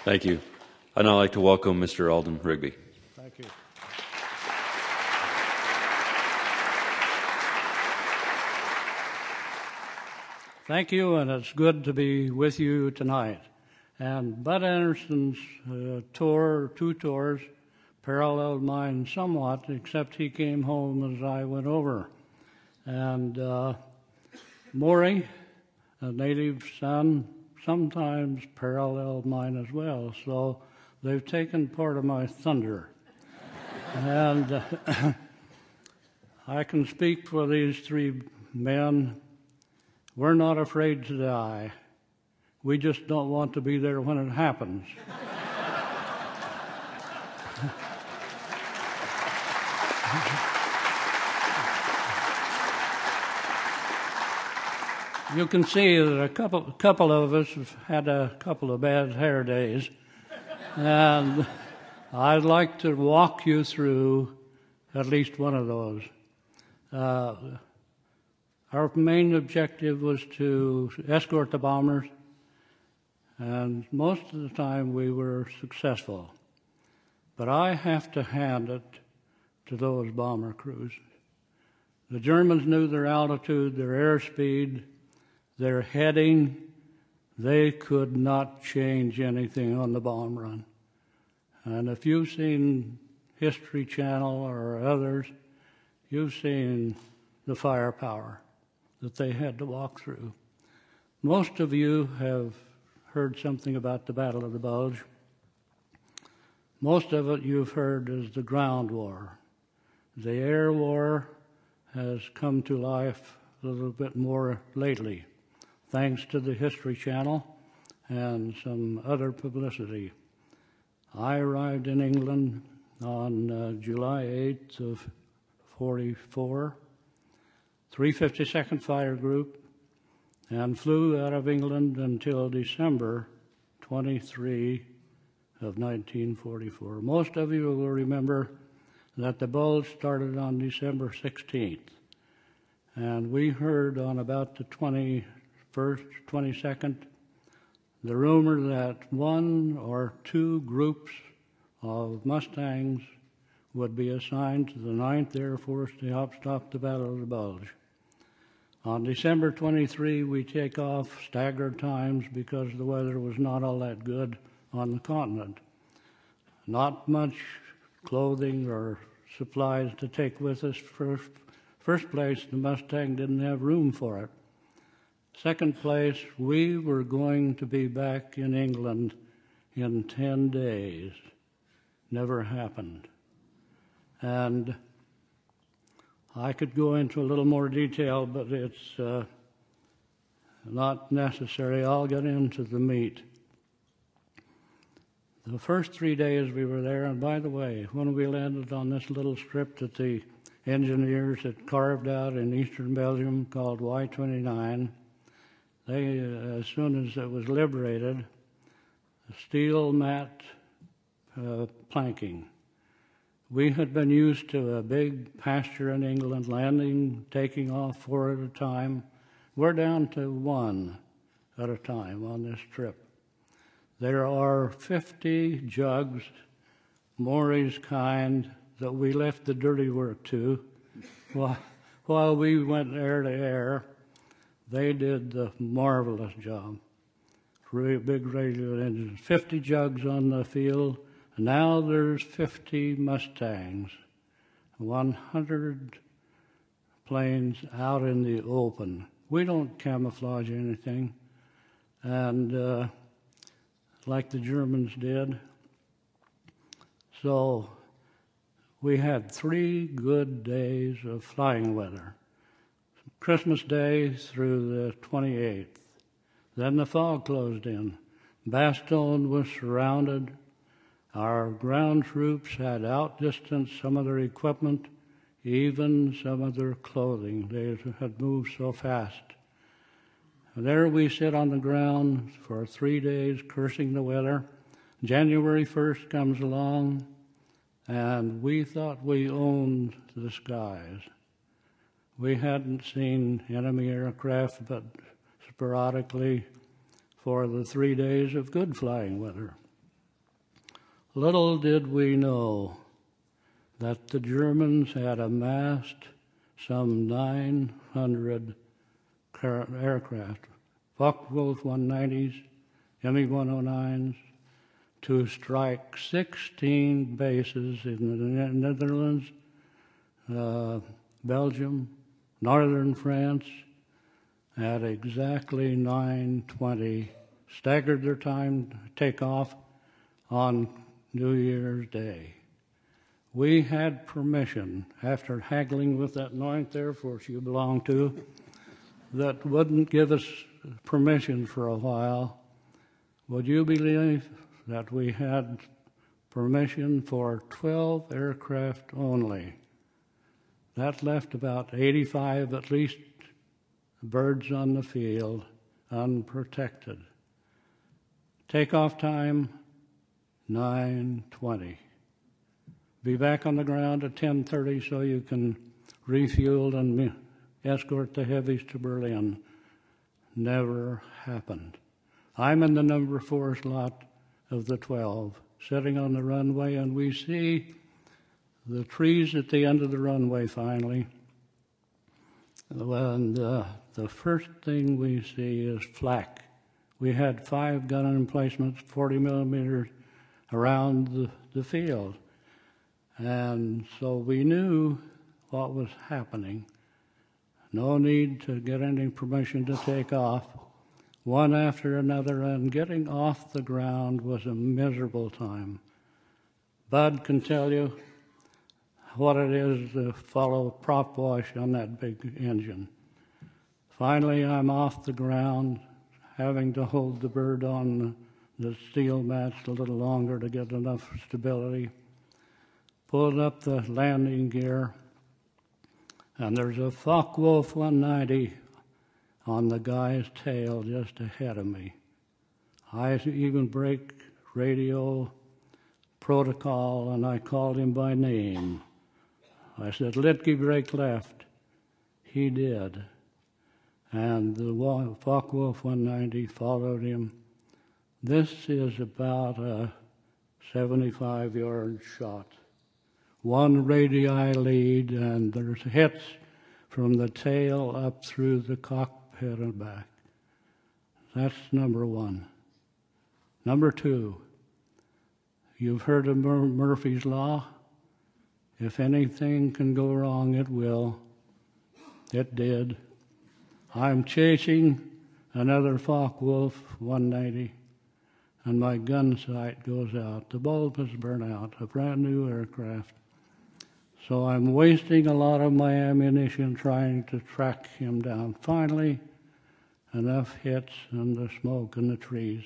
Thank you. I'd now like to welcome Mr. Alden Rigby. Thank you. Thank you, and it's good to be with you tonight. And Bud Anderson's two tours, paralleled mine somewhat, except he came home as I went over. And Maury, a native son, sometimes paralleled mine as well. So they've taken part of my thunder. And I can speak for these three men. We're not afraid to die. We just don't want to be there when it happens. You can see that a couple of us have had a couple of bad hair days, and I'd like to walk you through at least one of those. Our main objective was to escort the bombers, and most of the time we were successful. But I have to hand it to those bomber crews. The Germans knew their altitude, their airspeed, their heading. They could not change anything on the bomb run. And if you've seen History Channel or others, you've seen the firepower that they had to walk through. Most of you have heard something about the Battle of the Bulge. Most of it you've heard is the ground war. The air war has come to life a little bit more lately, thanks to the History Channel and some other publicity. I arrived in England on July 8th of 44, 352nd Fire Group, and flew out of England until December 23 of 1944. Most of you will remember that the Bulge started on December 16th, and we heard on about the 21st, 22nd, the rumor that one or two groups of Mustangs would be assigned to the 9th Air Force to help stop the Battle of the Bulge. On December 23, we take off staggered times because the weather was not all that good on the continent. Not much clothing or supplies to take with us. First place, the Mustang didn't have room for it. Second place, we were going to be back in England in 10 days. Never happened. And I could go into a little more detail, but it's not necessary. I'll get into the meat. The first 3 days we were there, and by the way, when we landed on this little strip that the engineers had carved out in eastern Belgium called Y-29, they, as soon as it was liberated, steel mat planking. We had been used to a big pasture in England, landing, taking off 4 at a time. We're down to 1 at a time on this trip. There are 50 jugs, Maury's kind, that we left the dirty work to. While we went air to air, they did the marvelous job. Big radial engines, 50 jugs on the field. Now there's 50 Mustangs, 100 planes out in the open. We don't camouflage anything, and like the Germans did. So we had 3 good days of flying weather. Christmas Day through the 28th. Then the fog closed in. Bastogne was surrounded. Our ground troops had outdistanced some of their equipment, even some of their clothing. They had moved so fast. And there we sit on the ground for 3 days, cursing the weather. January 1st comes along, and we thought we owned the skies. We hadn't seen enemy aircraft but sporadically for the 3 days of good flying weather. Little did we know that the Germans had amassed some 900 aircraft, Focke-Wulf 190s, Me-109s, to strike 16 bases in the Netherlands, Belgium, northern France, at exactly 9:20, staggered their time to take off on New Year's Day. We had permission, after haggling with that 9th Air Force you belong to, that wouldn't give us permission for a while. Would you believe that we had permission for 12 aircraft only? That left about 85 at least birds on the field unprotected. Takeoff time, 9:20. Be back on the ground at 10:30 so you can refuel and escort the heavies to Berlin. Never happened. I'm in the number 4 slot of the 12, sitting on the runway, and we see the trees at the end of the runway finally. And the first thing we see is flak. We had 5 gun emplacements, 40 millimeters, around the field. And so we knew what was happening. No need to get any permission to take off. One after another, and getting off the ground was a miserable time. Bud can tell you what it is to follow prop wash on that big engine. Finally, I'm off the ground, having to hold the bird on the steel mats a little longer to get enough stability. Pulled up the landing gear, and there's a Focke-Wulf 190 on the guy's tail just ahead of me. I even break radio protocol, and I called him by name. I said, "Litke, break left." He did. And the Focke-Wulf 190 followed him. This is about a 75-yard shot. One radii lead, and there's hits from the tail up through the cockpit and back. That's number 1. Number 2, you've heard of Murphy's Law. If anything can go wrong, it will. It did. I'm chasing another Focke-Wulf 190, and my gun sight goes out. The bulb has burned out, a brand new aircraft. So I'm wasting a lot of my ammunition trying to track him down. Finally, enough hits and the smoke and the trees.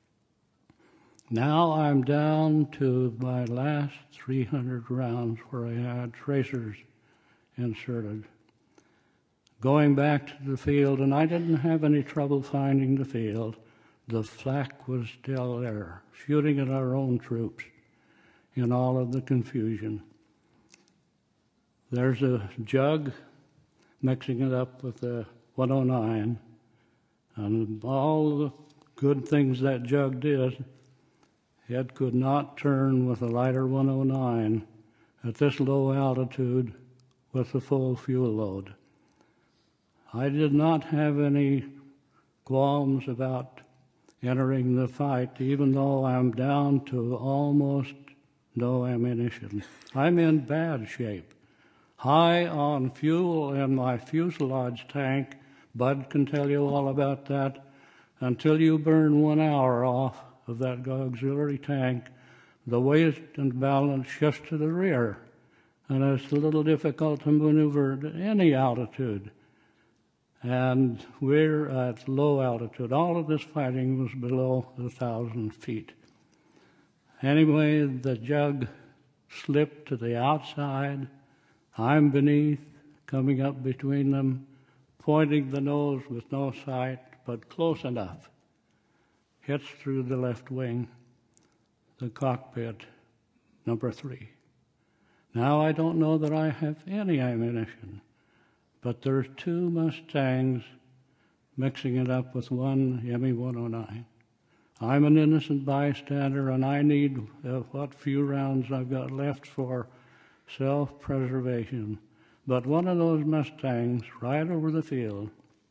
Now I'm down to my last 300 rounds where I had tracers inserted. Going back to the field, and I didn't have any trouble finding the field. The flak was still there, shooting at our own troops in all of the confusion. There's a jug, mixing it up with the 109, and all the good things that jug did, it could not turn with a lighter 109 at this low altitude with the full fuel load. I did not have any qualms about entering the fight, even though I'm down to almost no ammunition. I'm in bad shape. High on fuel in my fuselage tank. Bud can tell you all about that. Until you burn 1 hour off of that auxiliary tank, the weight and balance shifts to the rear, and it's a little difficult to maneuver at any altitude. And we're at low altitude. All of this fighting was below 1,000 feet. Anyway, the jug slipped to the outside. I'm beneath, coming up between them, pointing the nose with no sight, but close enough. Hits through the left wing, the cockpit, number 3. Now I don't know that I have any ammunition, but there's 2 Mustangs mixing it up with one Me-109. I'm an innocent bystander, and I need what few rounds I've got left for self-preservation. But one of those Mustangs right over the field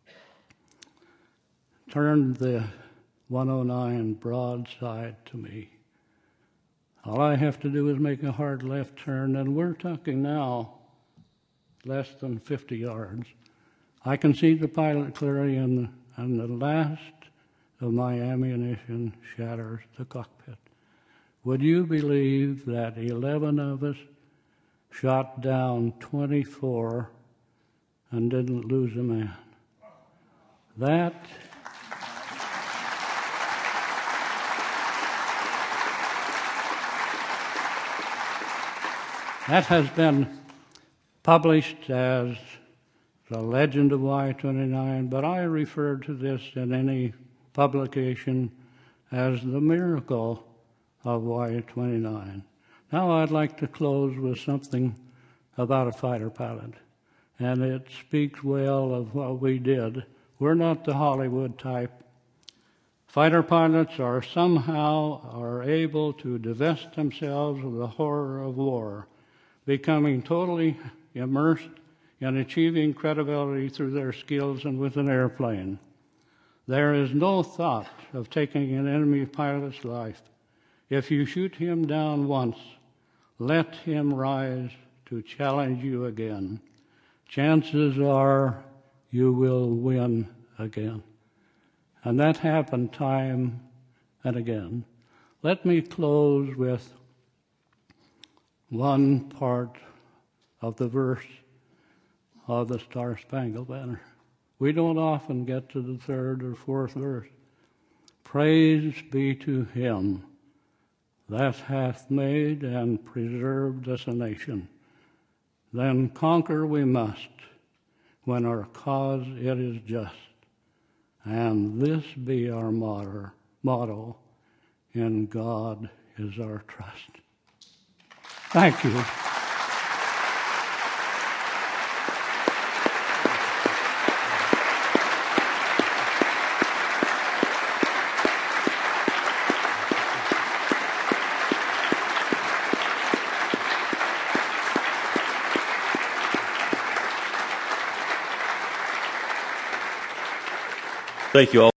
turned the 109 broadside to me. All I have to do is make a hard left turn, and we're talking now less than 50 yards. I can see the pilot clearly, and the last of my ammunition shatters the cockpit. Would you believe that 11 of us shot down 24 and didn't lose a man? That has been published as the legend of Y-29, but I refer to this in any publication as the miracle of Y-29. Now I'd like to close with something about a fighter pilot, and it speaks well of what we did. We're not the Hollywood type. Fighter pilots are able to divest themselves of the horror of war, becoming totally immersed in achieving credibility through their skills and with an airplane. There is no thought of taking an enemy pilot's life. If you shoot him down once, let him rise to challenge you again. Chances are you will win again. And that happened time and again. Let me close with one part of the verse of the Star-Spangled Banner. We don't often get to the third or fourth verse. Praise be to him that hath made and preserved us a nation. Then conquer we must, when our cause it is just. And this be our motto, in God is our trust. Thank you. Thank you all.